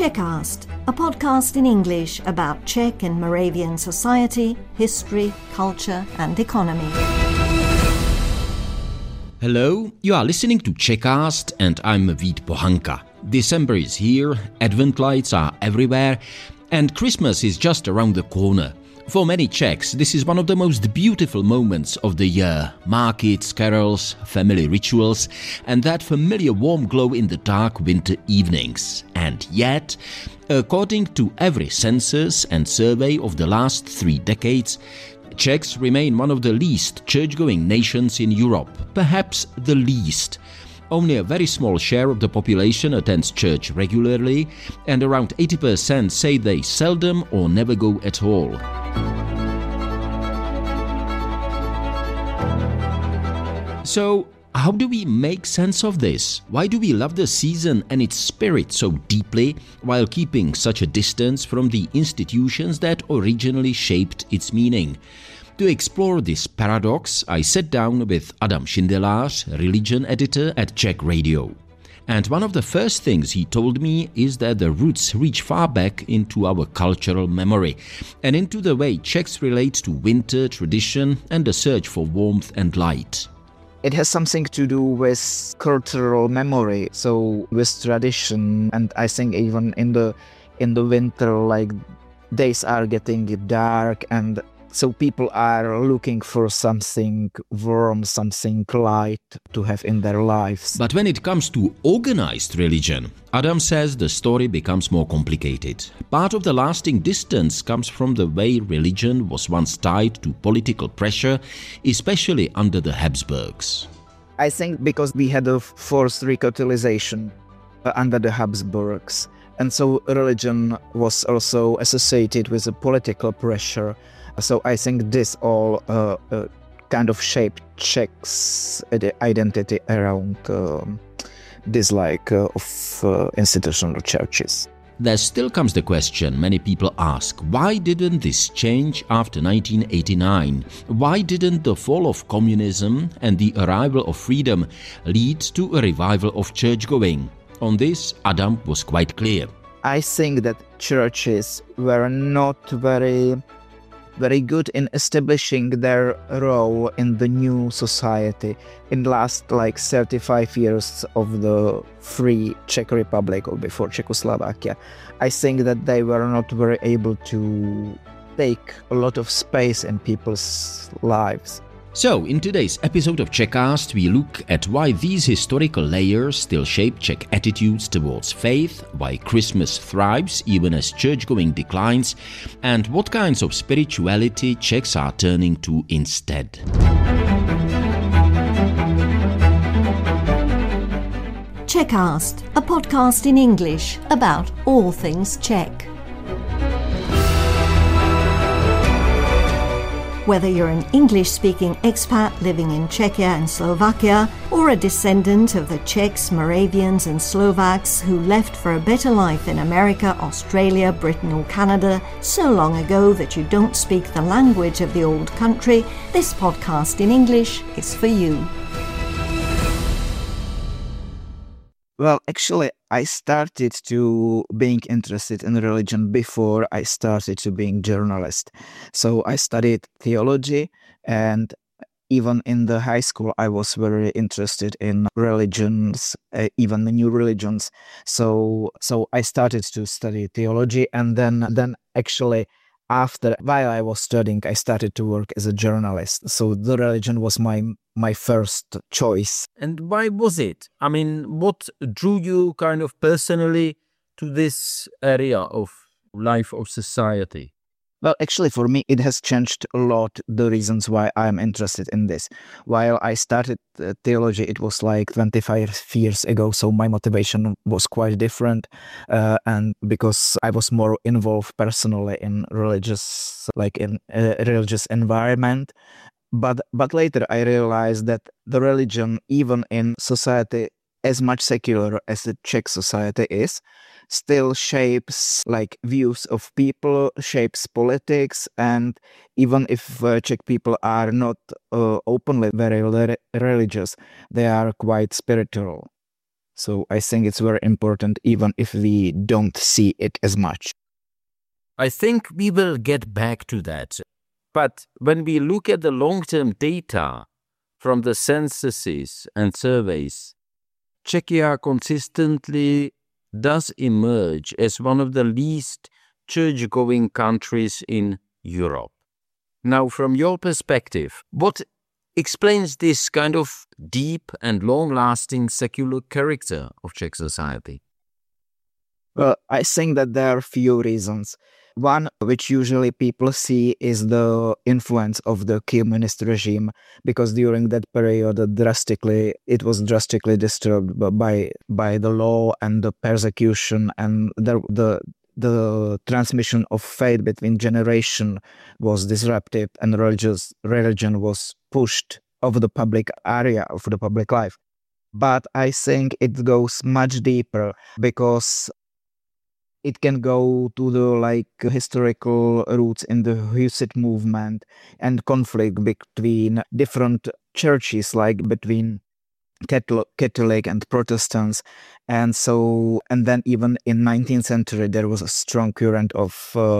Czechcast, a podcast in English about Czech and Moravian society, history, culture and economy. Hello, you are listening to Czechcast and I'm Vít Pohanka. December is here, Advent lights are everywhere and Christmas is just around the corner. For many Czechs, this is one of the most beautiful moments of the year. Markets, carols, family rituals, and that familiar warm glow in the dark winter evenings. And yet, according to every census and survey of the last 3 decades, Czechs remain one of the least church-going nations in Europe, perhaps the least. Only a very small share of the population attends church regularly, and around 80% say they seldom or never go at all. So, how do we make sense of this? Why do we love the season and its spirit so deeply, while keeping such a distance from the institutions that originally shaped its meaning? To explore this paradox, I sat down with Adam Šindelář, religion editor at Czech Radio. And one of the first things he told me is that the roots reach far back into our cultural memory and into the way Czechs relate to winter, tradition and the search for warmth and light. It has something to do with cultural memory, so with tradition, and I think even in the winter, like, days are getting dark, and so people are looking for something warm, something light to have in their lives. But when it comes to organized religion, Adam says the story becomes more complicated. Part of the lasting distance comes from the way religion was once tied to political pressure, especially under the Habsburgs. I think because we had a forced recatholicism under the Habsburgs, and so religion was also associated with a political pressure. So I think this all kind of shaped Czechs' identity around this of institutional churches. There still comes the question many people ask, why didn't this change after 1989? Why didn't the fall of communism and the arrival of freedom lead to a revival of church-going? On this, Adam was quite clear. I think that churches were not very good in establishing their role in the new society in last 35 years of the free Czech Republic or before Czechoslovakia. I think that they were not very able to take a lot of space in people's lives. So, in today's episode of Czechcast, we look at why these historical layers still shape Czech attitudes towards faith, why Christmas thrives even as church-going declines, and what kinds of spirituality Czechs are turning to instead. Czechcast, a podcast in English about all things Czech. Whether you're an English-speaking expat living in Czechia and Slovakia, or a descendant of the Czechs, Moravians and Slovaks who left for a better life in America, Australia, Britain or Canada so long ago that you don't speak the language of the old country, this podcast in English is for you. Well, actually, I started to being interested in religion before I started to being journalist. So I studied theology, and even in the high school, I was very interested in religions, even the new religions. So I started to study theology, and then actually, while I was studying, I started to work as a journalist. So the religion was my first choice. And why was it? I mean, what drew you kind of personally to this area of life or society? Well, actually, for me, it has changed a lot, the reasons why I'm interested in this. While I started theology, it was 25 years ago, so my motivation was quite different. And because I was more involved personally in religious environment. But later I realized that the religion, even in society as much secular as the Czech society is, still shapes views of people, shapes politics, and even if Czech people are not openly very religious, they are quite spiritual. So I think it's very important, even if we don't see it as much. I think we will get back to that. But when we look at the long-term data from the censuses and surveys, Czechia consistently does emerge as one of the least church-going countries in Europe. Now, from your perspective, what explains this kind of deep and long-lasting secular character of Czech society? Well, I think that there are few reasons. One, which usually people see, is the influence of the communist regime, because during that period, it was drastically disturbed by the law and the persecution, and the transmission of faith between generation was disrupted, and religion was pushed of the public area, of the public life. But I think it goes much deeper, because it can go to the historical roots in the Hussite movement and conflict between different churches, like between Catholic and Protestants, and then even in 19th century there was a strong current of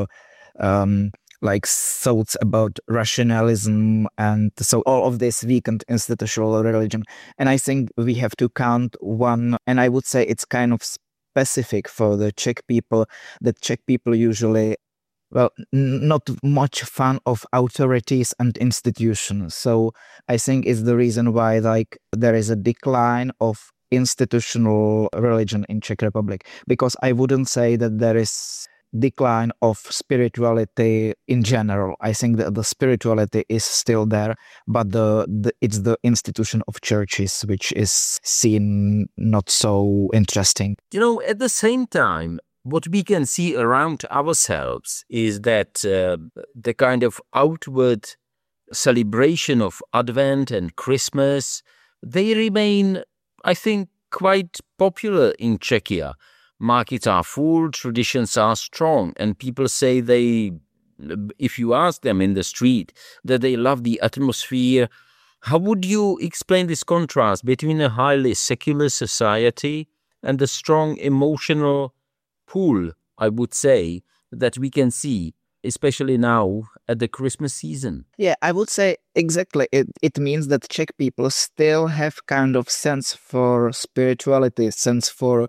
thoughts about rationalism, and so all of this weakened institutional religion. And I think we have to count one, and I would say it's kind of specific for the Czech people, that Czech people usually, not much fan of authorities and institutions. So I think it's the reason why there is a decline of institutional religion in Czech Republic, because I wouldn't say that there is decline of spirituality in general. I think that the spirituality is still there, but it's the institution of churches which is seen not so interesting. At the same time, what we can see around ourselves is that the kind of outward celebration of Advent and Christmas, they remain, I think, quite popular in Czechia. Markets are full, traditions are strong, and people say if you ask them in the street, that they love the atmosphere. How would you explain this contrast between a highly secular society and the strong emotional pull, I would say, that we can see, especially now at the Christmas season? Yeah, I would say exactly. It means that Czech people still have kind of sense for spirituality, sense for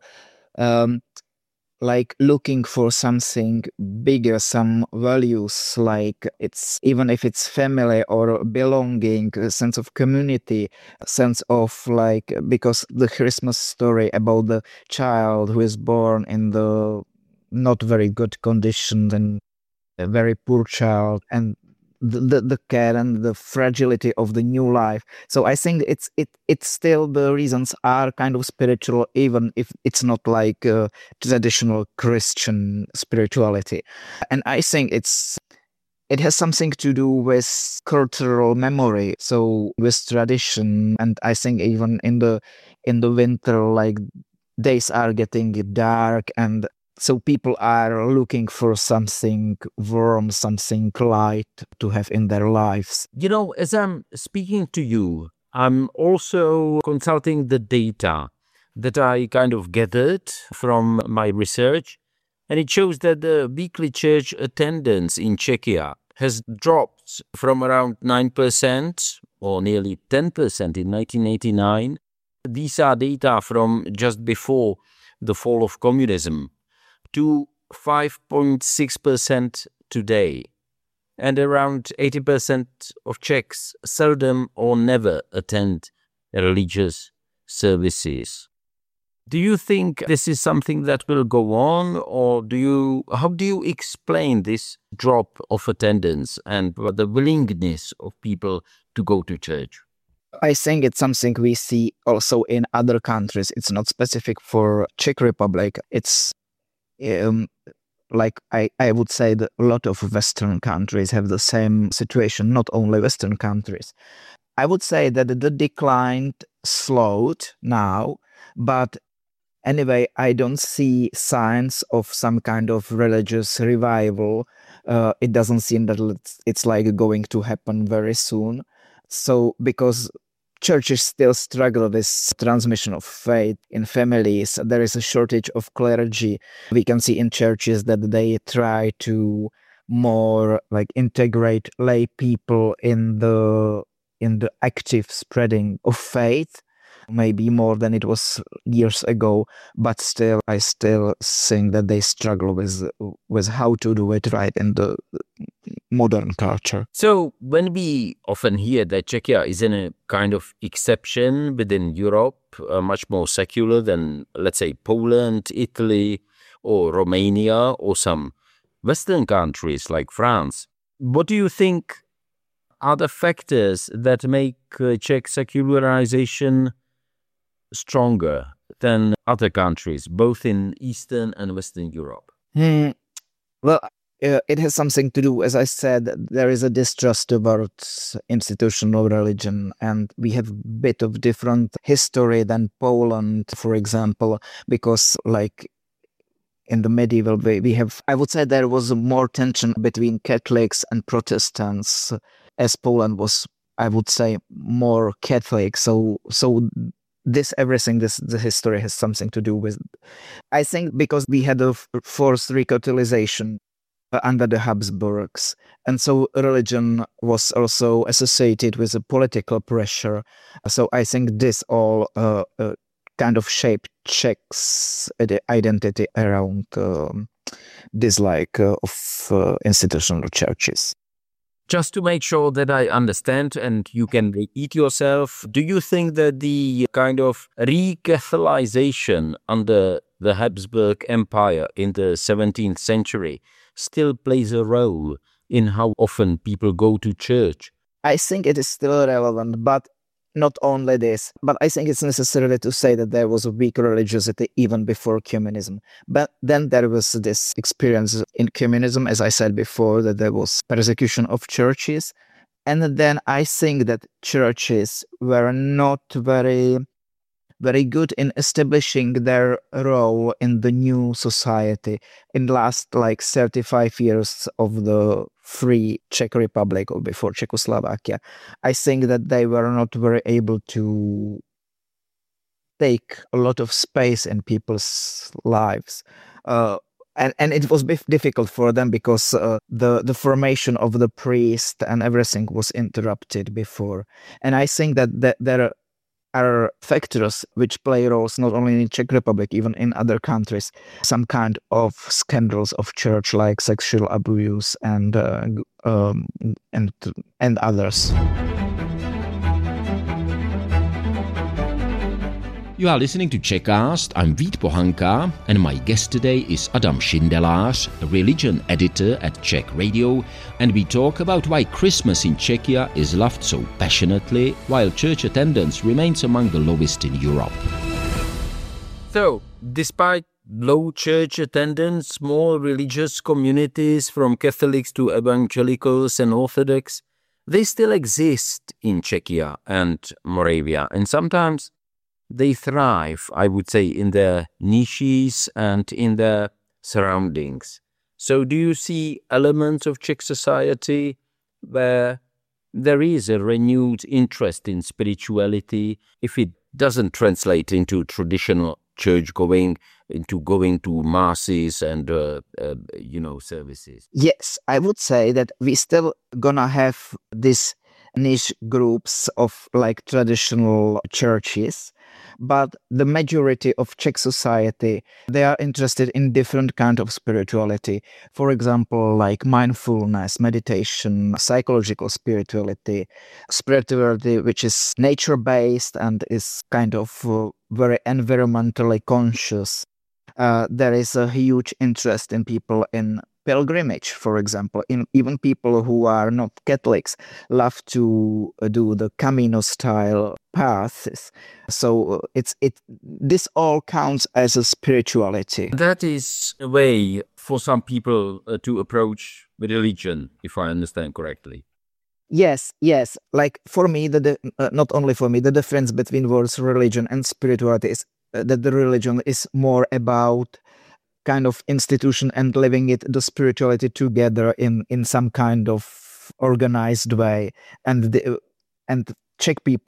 looking for something bigger, some values, even if it's family or belonging, a sense of community, a sense of because the Christmas story about the child who is born in the not very good conditions, and a very poor child, and the care and the fragility of the new life. So I think it's still, the reasons are kind of spiritual, even if it's not like traditional Christian spirituality. And I think it has something to do with cultural memory, so with tradition. And I think even in the winter, days are getting dark, and so people are looking for something warm, something light to have in their lives. As I'm speaking to you, I'm also consulting the data that I kind of gathered from my research, and it shows that the weekly church attendance in Czechia has dropped from around 9% or nearly 10% in 1989. These are data from just before the fall of communism, to 5.6% today. And around 80% of Czechs seldom or never attend religious services. Do you think this is something that will go on, or how do you explain this drop of attendance and the willingness of people to go to church? I think it's something we see also in other countries. It's not specific for Czech Republic. It's I would say that a lot of Western countries have the same situation, not only Western countries. I would say that the decline slowed now, but anyway, I don't see signs of some kind of religious revival. It doesn't seem that it's going to happen very soon. So, because churches still struggle with transmission of faith in families. There is a shortage of clergy. We can see in churches that they try to more like integrate lay people in the active spreading of faith, maybe more than it was years ago, but still I still think that they struggle with how to do it right in the modern culture. So when we often hear that Czechia is in a kind of exception within Europe, much more secular than, let's say, Poland, Italy, or Romania, or some Western countries like France, what do you think are the factors that make Czech secularization stronger than other countries, both in Eastern and Western Europe? Well, it has something to do, as I said, there is a distrust about institutional religion, and we have a bit of different history than Poland, for example, because like in the medieval way, we have, I would say there was more tension between Catholics and Protestants, as Poland was, I would say, more Catholic. So the history has something to do with, I think, because we had a forced recatholicization under the Habsburgs. And so religion was also associated with a political pressure. So I think this all kind of shaped Czechs' identity around dislike of institutional churches. Just to make sure that I understand and you can repeat yourself, do you think that the kind of recatholicization under the Habsburg Empire in the 17th century still plays a role in how often people go to church? I think it is still relevant, but not only this, but I think it's necessary to say that there was a weak religiosity even before communism. But then there was this experience in communism, as I said before, that there was persecution of churches. And then I think that churches were not very good in establishing their role in the new society in the last like 35 years of the free Czech Republic or before Czechoslovakia. I think that they were not very able to take a lot of space in people's lives. And it was difficult for them because the formation of the priest and everything was interrupted before. And I think that there are factors which play roles not only in Czech Republic, even in other countries, some kind of scandals of church like sexual abuse and others. You are listening to Czechcast. I'm Vít Pohanka, and my guest today is Adam Šindelář, a religion editor at Czech Radio, and we talk about why Christmas in Czechia is loved so passionately, while church attendance remains among the lowest in Europe. So, despite low church attendance, small religious communities from Catholics to evangelicals and Orthodox, they still exist in Czechia and Moravia, and sometimes they thrive, I would say, in their niches and in their surroundings. So do you see elements of Czech society where there is a renewed interest in spirituality, if it doesn't translate into traditional church going, into going to masses and, services? Yes, I would say that we still gonna have this niche groups of like traditional churches, but the majority of Czech society, they are interested in different kind of spirituality. For example, like mindfulness, meditation, psychological spirituality which is nature-based and is kind of very environmentally conscious. There is a huge interest in people in pilgrimage, for example. Even people who are not Catholics love to do the Camino style paths. So this all counts as a spirituality. That is a way for some people to approach religion, if I understand correctly. Yes. Like for me, not only for me, the difference between words religion and spirituality is that the religion is more about kind of institution and living the spirituality together in some kind of organized way. And Czech people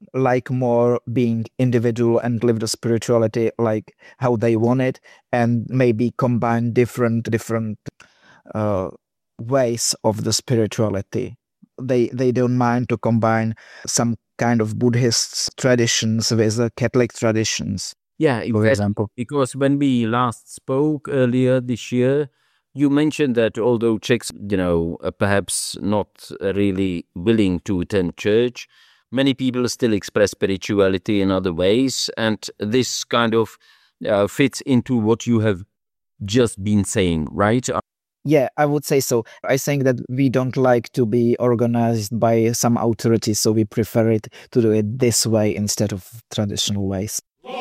like more being individual and live the spirituality like how they want it, and maybe combine different uh, ways of the spirituality. They don't mind to combine some kind of Buddhist traditions with the Catholic traditions, Yeah, for exactly. example. Because when we last spoke earlier this year, you mentioned that although Czechs, are perhaps not really willing to attend church, many people still express spirituality in other ways, and this kind of fits into what you have just been saying, right? Yeah, I would say so. I think that we don't like to be organized by some authority, so we prefer it to do it this way instead of traditional ways.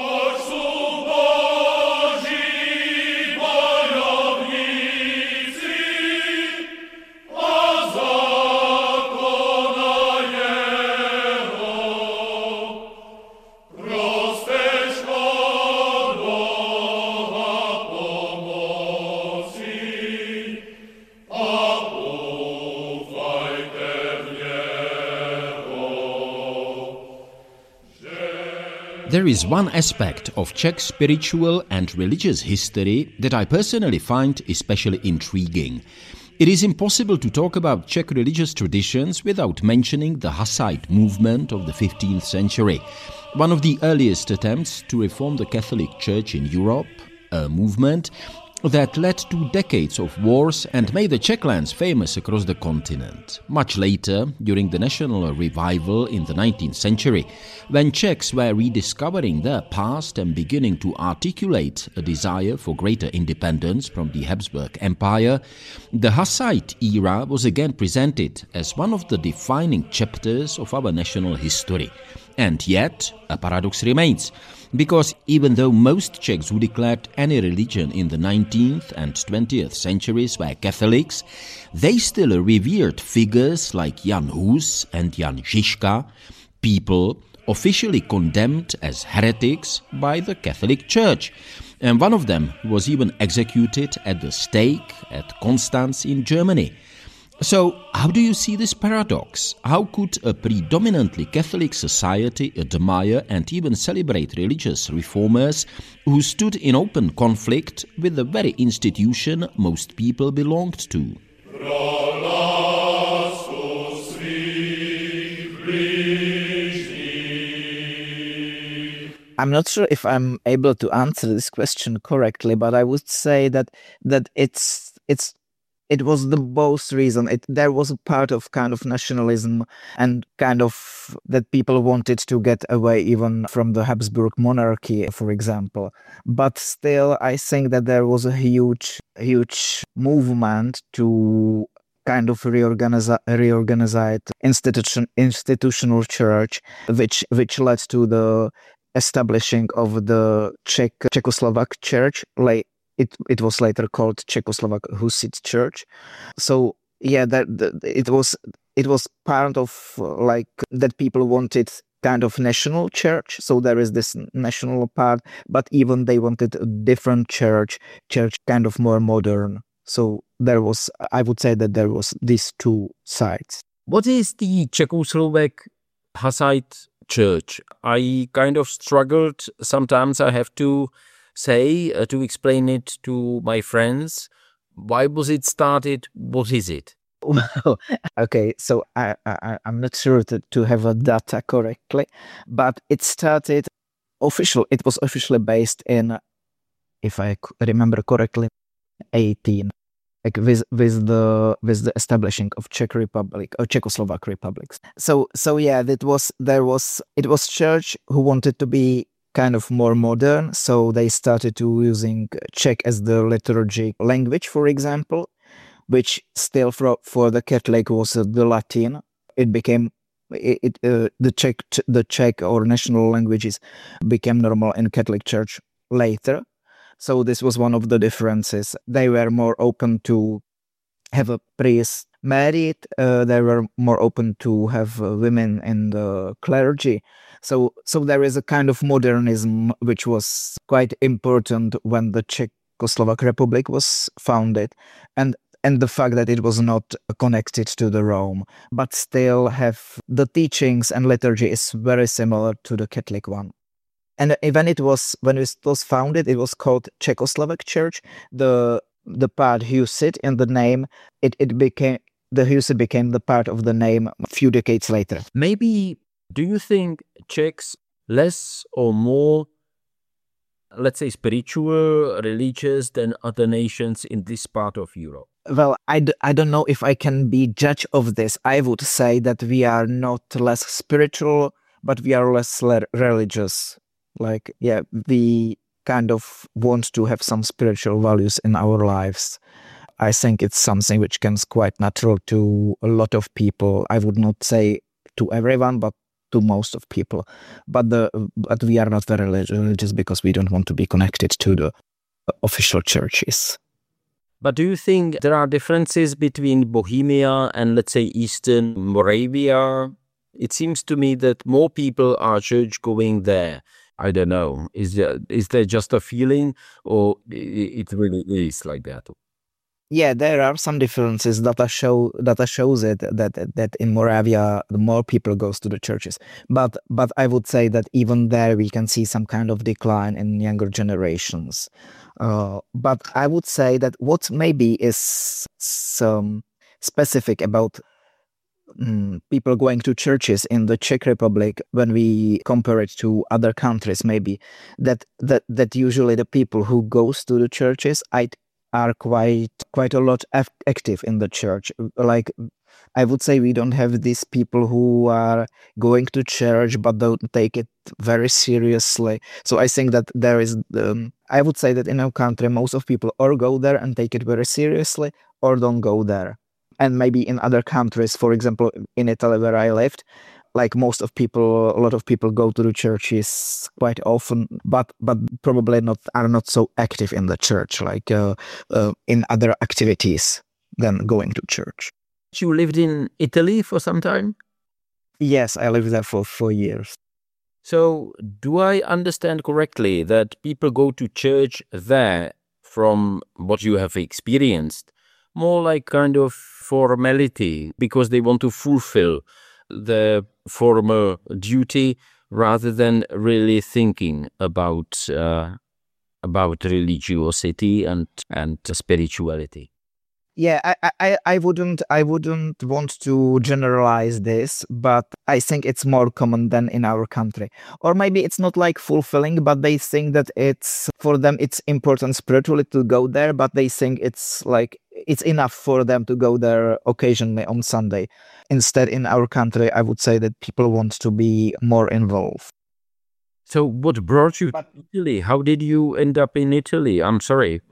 There is one aspect of Czech spiritual and religious history that I personally find especially intriguing. It is impossible to talk about Czech religious traditions without mentioning the Hussite movement of the 15th century, one of the earliest attempts to reform the Catholic Church in Europe, a movement that led to decades of wars and made the Czech lands famous across the continent. Much later, during the national revival in the 19th century, when Czechs were rediscovering their past and beginning to articulate a desire for greater independence from the Habsburg Empire, the Hussite era was again presented as one of the defining chapters of our national history. And yet, a paradox remains, because even though most Czechs who declared any religion in the 19th and 20th centuries were Catholics, they still revered figures like Jan Hus and Jan Žižka, people officially condemned as heretics by the Catholic Church. And one of them was even executed at the stake at Constance in Germany. So, how do you see this paradox? How could a predominantly Catholic society admire and even celebrate religious reformers who stood in open conflict with the very institution most people belonged to? I'm not sure if I'm able to answer this question correctly, but I would say that it was the both reason. There was a part of kind of nationalism and kind of that people wanted to get away even from the Habsburg monarchy, for example. But still, I think that there was a huge movement to kind of reorganize institutional church, which led to the establishing of the Czechoslovak church. It was later called Czechoslovak Hussite Church. So yeah, it was part of like that people wanted kind of national church. So there is this national part, but even they wanted a different church kind of more modern. So I would say that there was these two sides. What is the Czechoslovak Hussite Church? I kind of struggled. Sometimes I have to say to explain it to my friends. Why was it started? What is it? Well, okay, so I'm not sure to have a data correctly, but it started it was officially based in, if I remember correctly, 18, like with the establishing of Czech Republic or Czechoslovak republics. So yeah, it was church who wanted to be kind of more modern, so they started to using Czech as the liturgy language, for example, which still for the Catholic was the Latin. It became the Czech or national languages became normal in Catholic Church later. So this was one of the differences. They were more open to have a priest married. They were more open to have women in the clergy. So there is a kind of modernism which was quite important when the Czechoslovak Republic was founded. And and the fact that it was not connected to the Rome, but still have the teachings and liturgy is very similar to the Catholic one. And when it was founded, it was called Czechoslovak Church. The part Husid in the name, it became the Husid became the part of the name a few decades later. Maybe, do you think Czechs less or more, let's say, spiritual, religious than other nations in this part of Europe? Well, I don't know if I can be judge of this. I would say that we are not less spiritual, but we are less religious. Like, yeah, we kind of want to have some spiritual values in our lives. I think it's something which comes quite natural to a lot of people. I would not say to everyone, but to most of people. But we are not very religious because we don't want to be connected to the official churches. But do you think there are differences between Bohemia and, let's say, Eastern Moravia? It seems to me that more people are church going there. I don't know. Is there just a feeling, or it really is like that? Yeah, there are some differences. Data shows it that in Moravia the more people goes to the churches. But I would say that even there we can see some kind of decline in younger generations. But I would say that what maybe is some specific about people going to churches in the Czech Republic when we compare it to other countries, maybe that usually the people who goes to the churches are quite a lot active in the church. Like, I would say we don't have these people who are going to church but don't take it very seriously. So I think that there is, I would say that in our country, most of people or go there and take it very seriously or don't go there. And maybe in other countries, for example, in Italy where I lived, like a lot of people go to the churches quite often, but probably are not so active in the church, like in other activities than going to church. You lived in Italy for some time? Yes, I lived there for 4 years. So do I understand correctly that people go to church there, from what you have experienced, more like kind of formality because they want to fulfill the formal duty rather than really thinking about religiosity and spirituality? Yeah, I wouldn't want to generalize this, but I think it's more common than in our country. Or maybe it's not like fulfilling, but they think that for them it's important spiritually to go there, but they think it's enough for them to go there occasionally on Sunday. Instead, in our country, I would say that people want to be more involved. So what brought you to Italy? How did you end up in Italy? I'm sorry,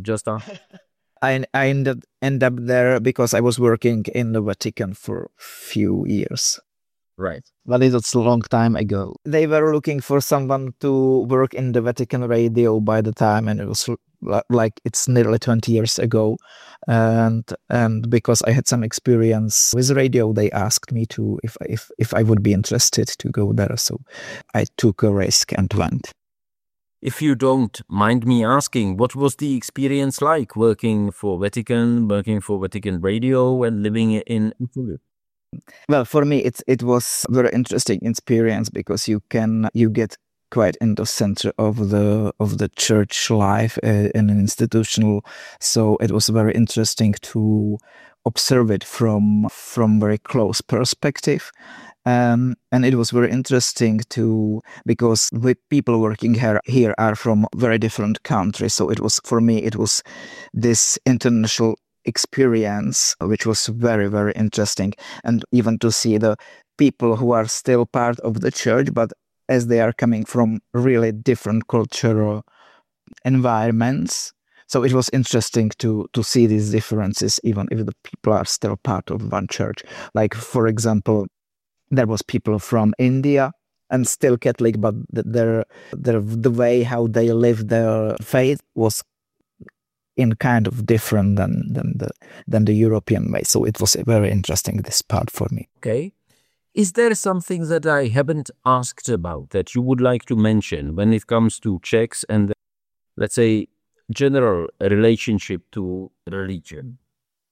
I end up there because I was working in the Vatican for a few years. Right. But it was a long time ago. They were looking for someone to work in the Vatican radio by the time, and it was like it's nearly 20 years ago. And because I had some experience with radio, they asked me to if I would be interested to go there. So I took a risk and went. If you don't mind me asking, what was the experience like working for Vatican Radio, and living in Italy? Well, for me, it was a very interesting experience because you get quite in the center of the church life in an institutional. So it was very interesting to observe it from very close perspective. And it was very interesting because with people working here are from very different countries. So it was this international experience, which was very, very interesting. And even to see the people who are still part of the church, but as they are coming from really different cultural environments. So it was interesting to see these differences, even if the people are still part of one church. Like, for example, there was people from India and still Catholic, but the way how they live their faith was in kind of different than the European way. So it was very interesting, this part for me. Okay. Is there something that I haven't asked about that you would like to mention when it comes to Czechs and, let's say, general relationship to religion?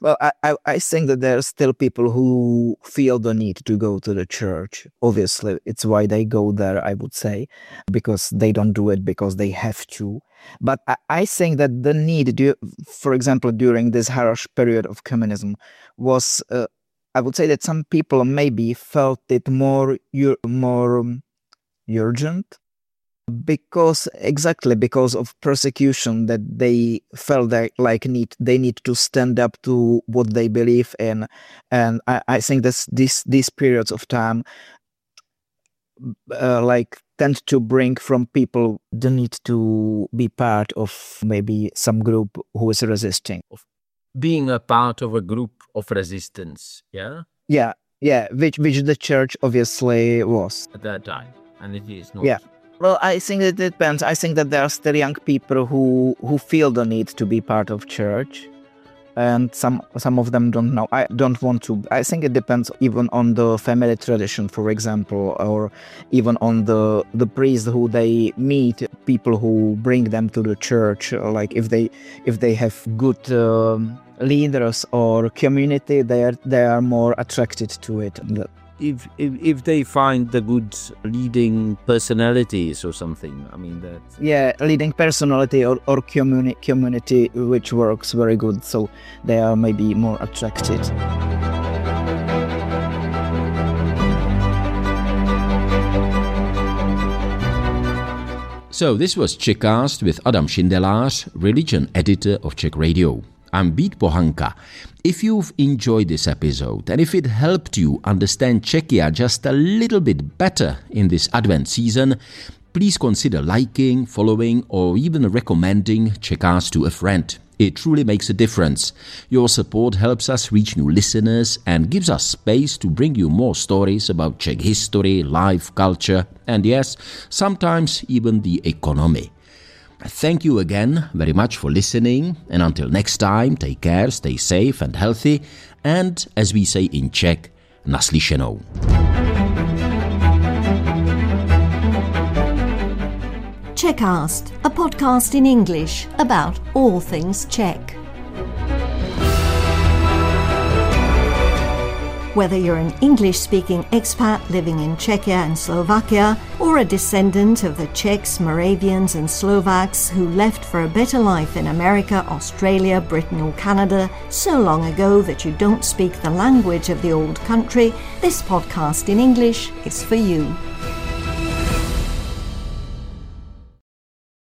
Well, I think that there are still people who feel the need to go to the church. Obviously, it's why they go there, I would say, because they don't do it because they have to. But I think that the need, for example, during this harsh period of communism, was, I would say that some people maybe felt it more urgent. Because of persecution, that they felt that they need to stand up to what they believe in, and I think that these periods of time tend to bring from people the need to be part of maybe some group who is resisting, being a part of a group of resistance. Yeah, which the church obviously was at that time, and it is not. Yeah. Well, I think it depends. I think that there are still young people who feel the need to be part of church, and some of them don't know. I don't want to. I think it depends even on the family tradition, for example, or even on the priest who they meet, people who bring them to the church. Like if they have good leaders or community, they are more attracted to it. If they find the good leading personalities or something, I mean that. Yeah, leading personality or community which works very good, so they are maybe more attracted. So this was Czechcast with Adam Šindelář, religion editor of Czech Radio. I'm Vít Pohanka. If you've enjoyed this episode and if it helped you understand Czechia just a little bit better in this Advent season, please consider liking, following, or even recommending Czechcast to a friend. It truly makes a difference. Your support helps us reach new listeners and gives us space to bring you more stories about Czech history, life, culture, and yes, sometimes even the economy. Thank you again very much for listening, and until next time, take care, stay safe and healthy, and as we say in Czech, naslyšenou. Czechcast, a podcast in English about all things Czech. Whether you're an English-speaking expat living in Czechia and Slovakia, or a descendant of the Czechs, Moravians and Slovaks who left for a better life in America, Australia, Britain or Canada so long ago that you don't speak the language of the old country, this podcast in English is for you.